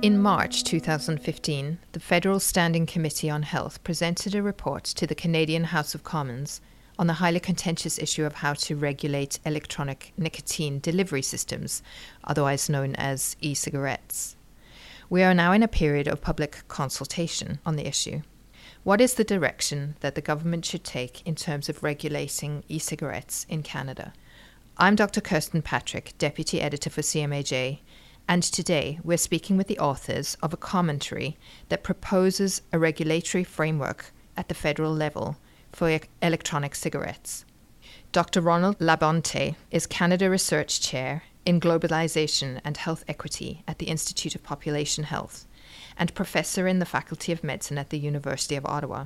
In March 2015, the Federal Standing Committee on Health presented a report to the Canadian House of Commons on the highly contentious issue of how to regulate electronic nicotine delivery systems, otherwise known as e-cigarettes. We are now in a period of public consultation on the issue. What is the direction that the government should take in terms of regulating e-cigarettes in Canada? I'm Dr. Kirsten Patrick, Deputy Editor for CMAJ, and today we're speaking with the authors of a commentary that proposes a regulatory framework at the federal level for electronic cigarettes. Dr. Ronald Labonte is Canada Research Chair in Globalization and Health Equity at the Institute of Population Health and Professor in the Faculty of Medicine at the University of Ottawa.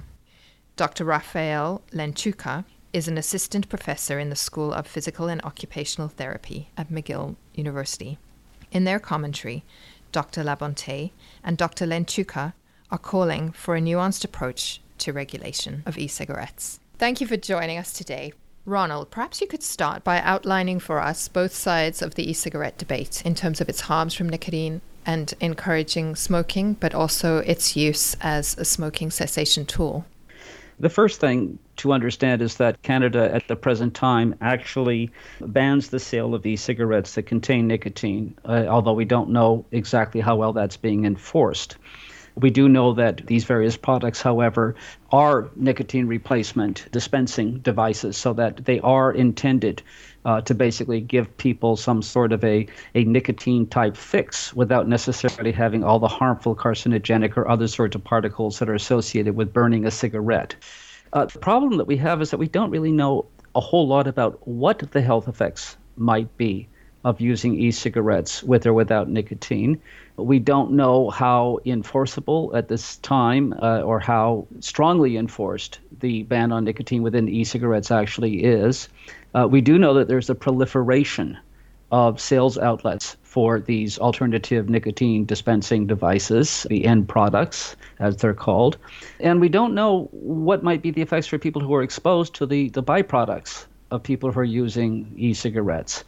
Dr. Rafael Lechuca is an Assistant Professor in the School of Physical and Occupational Therapy at McGill University. In their commentary, Dr. Labonte and Dr. Lechuca are calling for a nuanced approach to regulation of e-cigarettes. Thank you for joining us today. Ronald, perhaps you could start by outlining for us both sides of the e-cigarette debate in terms of its harms from nicotine and encouraging smoking, but also its use as a smoking cessation tool. The first thing to understand is that Canada at the present time actually bans the sale of e-cigarettes that contain nicotine, although we don't know exactly how well that's being enforced. We do know that these various products, however, are nicotine replacement dispensing devices, so that they are intended to basically give people some sort of a nicotine-type fix without necessarily having all the harmful carcinogenic or other sorts of particles that are associated with burning a cigarette. The problem that we have is that we don't really know a whole lot about what the health effects might be of using e-cigarettes with or without nicotine. We don't know how enforceable at this time or how strongly enforced the ban on nicotine within e-cigarettes actually is. We do know that there's a proliferation of sales outlets for these alternative nicotine dispensing devices, the end products, as they're called. And we don't know what might be the effects for people who are exposed to the byproducts of people who are using e-cigarettes.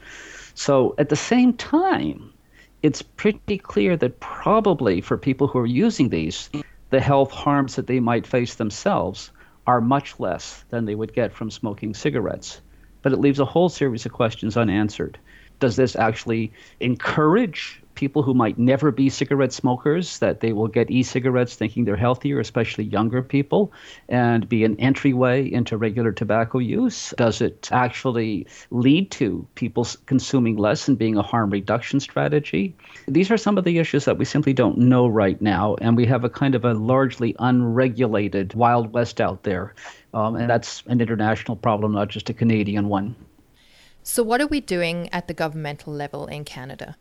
So at the same time, it's pretty clear that probably for people who are using these, the health harms that they might face themselves are much less than they would get from smoking cigarettes. But it leaves a whole series of questions unanswered. Does this actually encourage people who might never be cigarette smokers, that they will get e-cigarettes thinking they're healthier, especially younger people, and be an entryway into regular tobacco use? Does it actually lead to people consuming less and being a harm reduction strategy? These are some of the issues that we simply don't know right now, and we have a kind of a largely unregulated Wild West out there. And that's an international problem, not just a Canadian one. So what are we doing at the governmental level in Canada?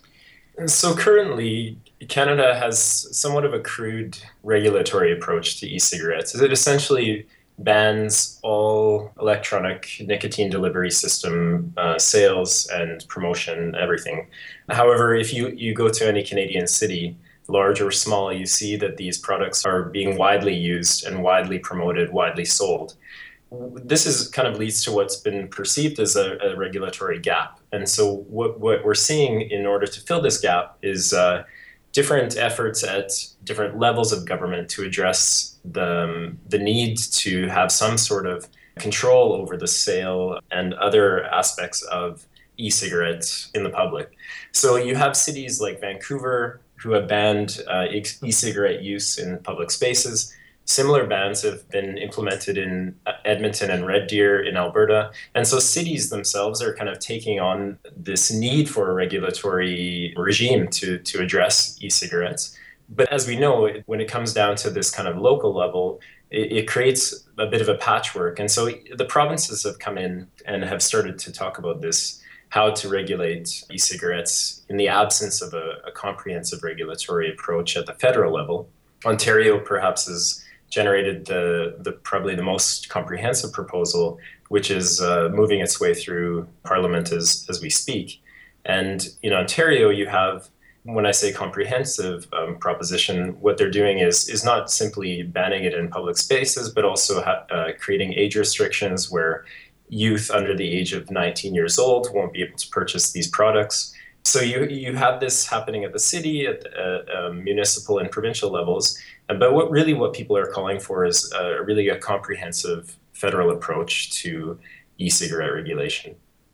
So currently, Canada has somewhat of a crude regulatory approach to e-cigarettes. It essentially bans all electronic nicotine delivery system sales and promotion, everything. However, if you go to any Canadian city, large or small, you see that these products are being widely used and widely promoted, widely sold. This is kind of leads to what's been perceived as a regulatory gap. And so what we're seeing in order to fill this gap is different efforts at different levels of government to address the need to have some sort of control over the sale and other aspects of e-cigarettes in the public. So you have cities like Vancouver who have banned e-cigarette use in public spaces. Similar bans have been implemented in Edmonton and Red Deer in Alberta. And so cities themselves are kind of taking on this need for a regulatory regime to address e-cigarettes. But as we know, when it comes down to this kind of local level, it creates a bit of a patchwork. And so the provinces have come in and have started to talk about this, how to regulate e-cigarettes in the absence of a comprehensive regulatory approach at the federal level. Ontario perhaps is generated the probably the most comprehensive proposal, which is moving its way through Parliament as we speak. And in Ontario, you have, when I say comprehensive proposition, what they're doing is not simply banning it in public spaces, but also creating age restrictions where youth under the age of 19 years old won't be able to purchase these products. So you have this happening at the city, at municipal and provincial levels, but what people are calling for is really a comprehensive federal approach to e-cigarette regulation.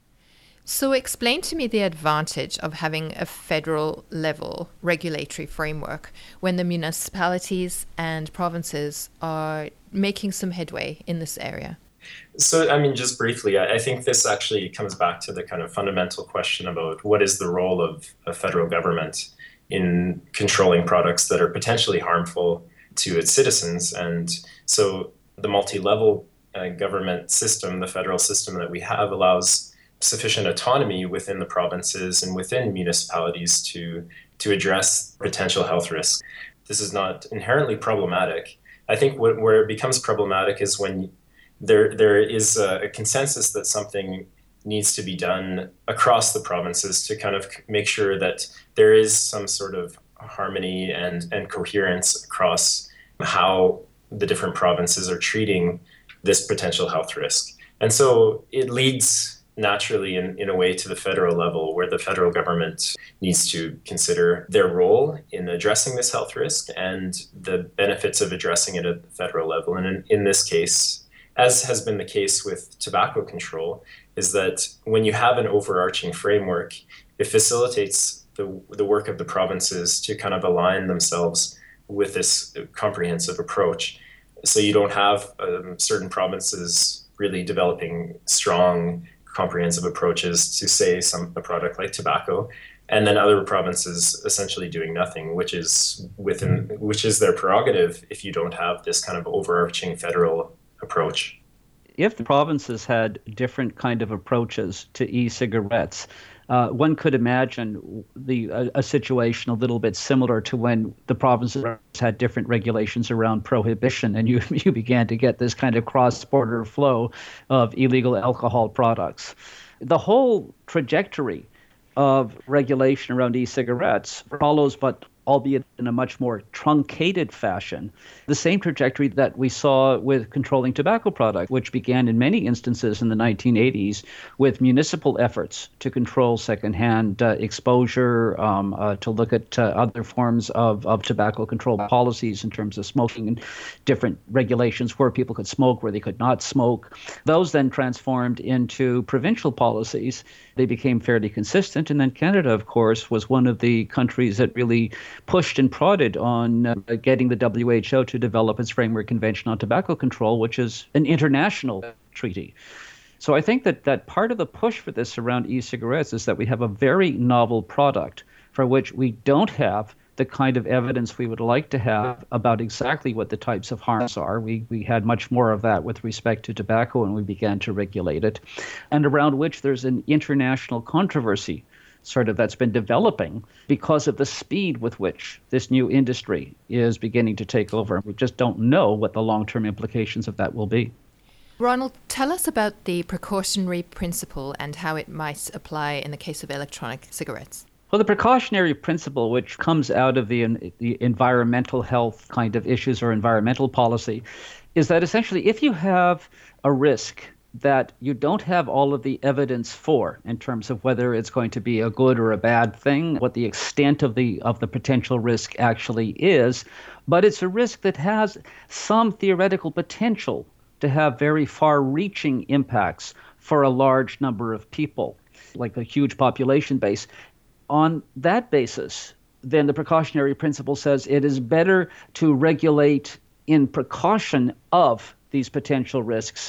So explain to me the advantage of having a federal level regulatory framework when the municipalities and provinces are making some headway in this area. So, I mean, just briefly, I think this actually comes back to the kind of fundamental question about what is the role of a federal government in controlling products that are potentially harmful to its citizens. And so the multi-level government system, the federal system that we have, allows sufficient autonomy within the provinces and within municipalities to address potential health risks. This is not inherently problematic. I think where it becomes problematic is when there is a consensus that something needs to be done across the provinces to kind of make sure that there is some sort of harmony and coherence across how the different provinces are treating this potential health risk. And so it leads naturally in a way to the federal level, where the federal government needs to consider their role in addressing this health risk and the benefits of addressing it at the federal level. And in this case, as has been the case with tobacco control, is that when you have an overarching framework, it facilitates the work of the provinces to kind of align themselves with this comprehensive approach. So you don't have certain provinces really developing strong comprehensive approaches to, say, a product like tobacco, and then other provinces essentially doing nothing, which is their prerogative if you don't have this kind of overarching federal approach. If the provinces had different kind of approaches to e-cigarettes, one could imagine a situation a little bit similar to when the provinces had different regulations around prohibition, and you began to get this kind of cross-border flow of illegal alcohol products. The whole trajectory of regulation around e-cigarettes follows, but albeit in a much more truncated fashion, the same trajectory that we saw with controlling tobacco products, which began in many instances in the 1980s with municipal efforts to control secondhand exposure, to look at other forms of tobacco control policies in terms of smoking and different regulations where people could smoke, where they could not smoke. Those then transformed into provincial policies. They became fairly consistent. And then Canada, of course, was one of the countries that really pushed and prodded on getting the WHO to develop its Framework Convention on Tobacco Control, which is an international treaty. So I think that part of the push for this around e-cigarettes is that we have a very novel product for which we don't have the kind of evidence we would like to have about exactly what the types of harms are. We had much more of that with respect to tobacco when we began to regulate it, and around which there's an international controversy sort of that's been developing because of the speed with which this new industry is beginning to take over. We just don't know what the long-term implications of that will be. Ronald, tell us about the precautionary principle and how it might apply in the case of electronic cigarettes. Well, the precautionary principle, which comes out of the environmental health kind of issues or environmental policy, is that essentially if you have a risk that you don't have all of the evidence for in terms of whether it's going to be a good or a bad thing, what the extent of the potential risk actually is, but it's a risk that has some theoretical potential to have very far-reaching impacts for a large number of people, like a huge population base. On that basis, then the precautionary principle says it is better to regulate in precaution of these potential risks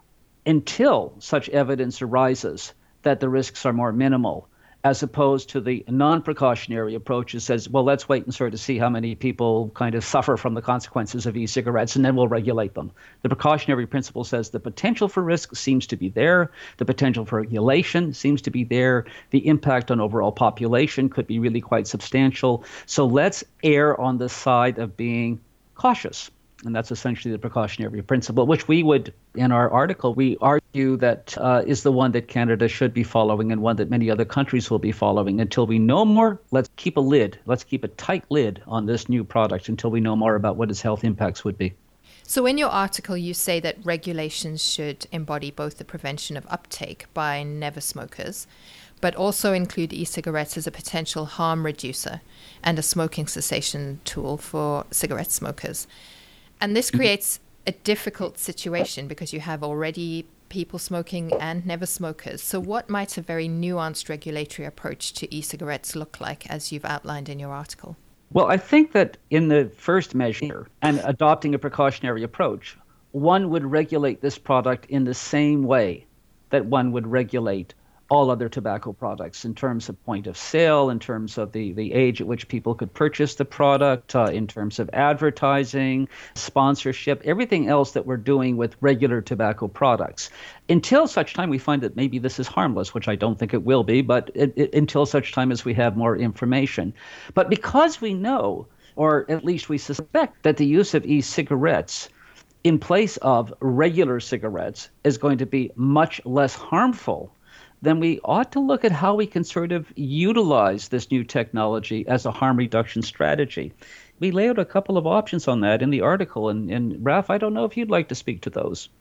until such evidence arises that the risks are more minimal, as opposed to the non-precautionary approach that says, well, let's wait and sort of see how many people kind of suffer from the consequences of e-cigarettes, and then we'll regulate them. The precautionary principle says the potential for risk seems to be there. The potential for regulation seems to be there. The impact on overall population could be really quite substantial. So let's err on the side of being cautious. And that's essentially the precautionary principle, which we would, in our article, we argue that is the one that Canada should be following and one that many other countries will be following. Until we know more, let's keep a tight lid on this new product until we know more about what its health impacts would be. So in your article, you say that regulations should embody both the prevention of uptake by never smokers, but also include e-cigarettes as a potential harm reducer and a smoking cessation tool for cigarette smokers. And this creates a difficult situation because you have already people smoking and never smokers. So what might a very nuanced regulatory approach to e-cigarettes look like, as you've outlined in your article? Well, I think that in the first measure and adopting a precautionary approach, one would regulate this product in the same way that one would regulate all other tobacco products in terms of point of sale, in terms of the age at which people could purchase the product, in terms of advertising, sponsorship, everything else that we're doing with regular tobacco products. Until such time we find that maybe this is harmless, which I don't think it will be, but until such time as we have more information. But because we know, or at least we suspect, that the use of e-cigarettes in place of regular cigarettes is going to be much less harmful, then we ought to look at how we can sort of utilize this new technology as a harm reduction strategy. We lay out a couple of options on that in the article, and Raf, I don't know if you'd like to speak to those.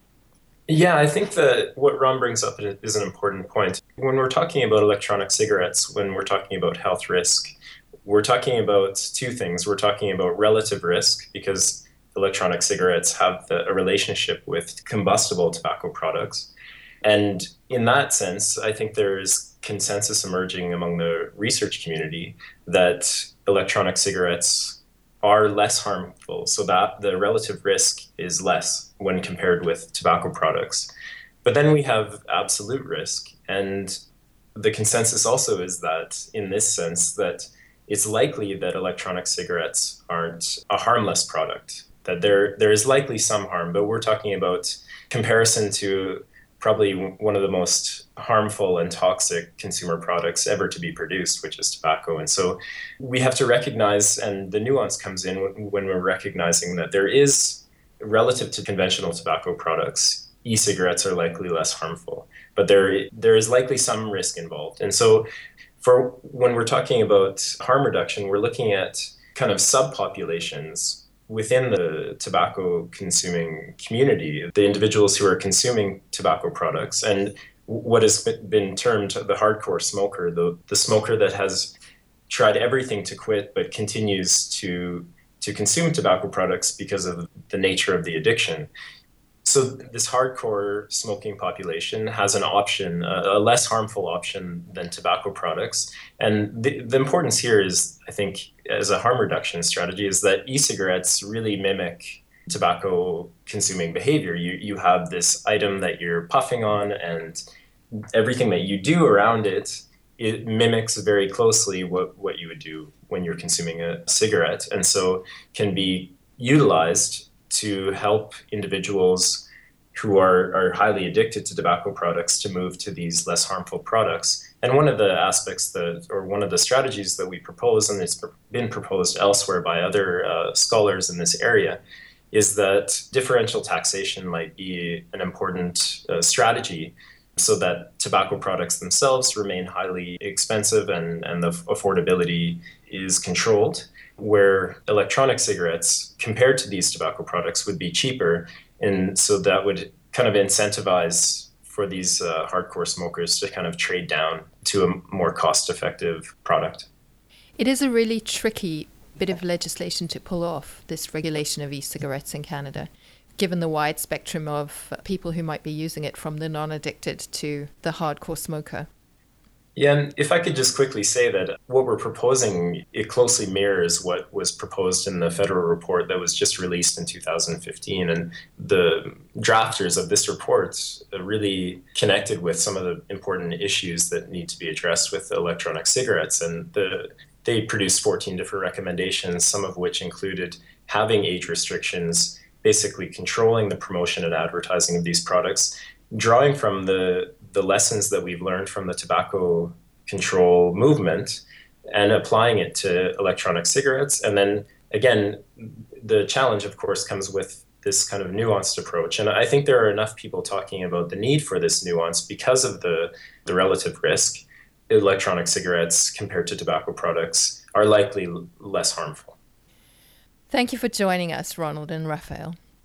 Yeah, I think that what Ron brings up is an important point. When we're talking about electronic cigarettes, when we're talking about health risk, we're talking about two things. We're talking about relative risk, because electronic cigarettes have a relationship with combustible tobacco products. And in that sense, I think there is consensus emerging among the research community that electronic cigarettes are less harmful, so that the relative risk is less when compared with tobacco products. But then we have absolute risk, and the consensus also is that, in this sense, that it's likely that electronic cigarettes aren't a harmless product, that there is likely some harm, but we're talking about comparison to probably one of the most harmful and toxic consumer products ever to be produced, which is tobacco. And so we have to recognize, and the nuance comes in when we're recognizing that there is, relative to conventional tobacco products, e-cigarettes are likely less harmful, but there is likely some risk involved. And so for when we're talking about harm reduction, we're looking at kind of subpopulations within the tobacco consuming community, the individuals who are consuming tobacco products, and what has been termed the hardcore smoker, the smoker that has tried everything to quit but continues to consume tobacco products because of the nature of the addiction. So this hardcore smoking population has an option, a less harmful option than tobacco products. And the importance here is, I think, as a harm reduction strategy, is that e-cigarettes really mimic tobacco consuming behavior. You have this item that you're puffing on, and everything that you do around it mimics very closely what you would do when you're consuming a cigarette, and so can be utilized to help individuals who are highly addicted to tobacco products to move to these less harmful products. And one of the aspects one of the strategies that we propose, and it's been proposed elsewhere by other scholars in this area, is that differential taxation might be an important strategy so that tobacco products themselves remain highly expensive and the affordability is controlled, where electronic cigarettes, compared to these tobacco products, would be cheaper. And so that would kind of incentivize for these hardcore smokers to kind of trade down to a more cost-effective product. It is a really tricky bit of legislation to pull off, this regulation of e-cigarettes in Canada, given the wide spectrum of people who might be using it, from the non-addicted to the hardcore smoker. Yeah, and if I could just quickly say that what we're proposing, it closely mirrors what was proposed in the federal report that was just released in 2015. And the drafters of this report really connected with some of the important issues that need to be addressed with electronic cigarettes. And they produced 14 different recommendations, some of which included having age restrictions, basically controlling the promotion and advertising of these products, drawing from the lessons that we've learned from the tobacco control movement and applying it to electronic cigarettes. And then again, the challenge, of course, comes with this kind of nuanced approach. And I think there are enough people talking about the need for this nuance because of the relative risk. Electronic cigarettes compared to tobacco products are likely less harmful. Thank you for joining us, Ronald and Raphael.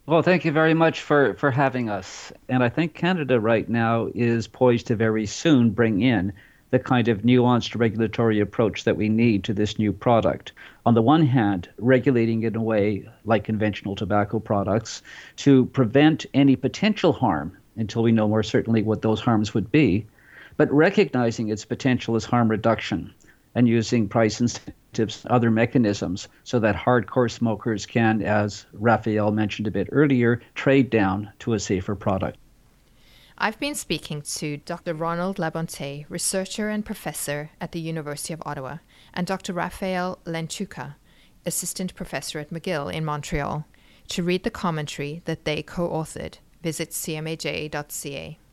Well, thank you very much for having us. And I think Canada right now is poised to very soon bring in the kind of nuanced regulatory approach that we need to this new product. On the one hand, regulating in a way like conventional tobacco products to prevent any potential harm until we know more certainly what those harms would be, but recognizing its potential as harm reduction and using price incentives, other mechanisms, so that hardcore smokers can, as Raphael mentioned a bit earlier, trade down to a safer product. I've been speaking to Dr. Ronald Labonte, researcher and professor at the University of Ottawa, and Dr. Raphael Lenchuca, assistant professor at McGill in Montreal. To read the commentary that they co-authored, visit cmaj.ca.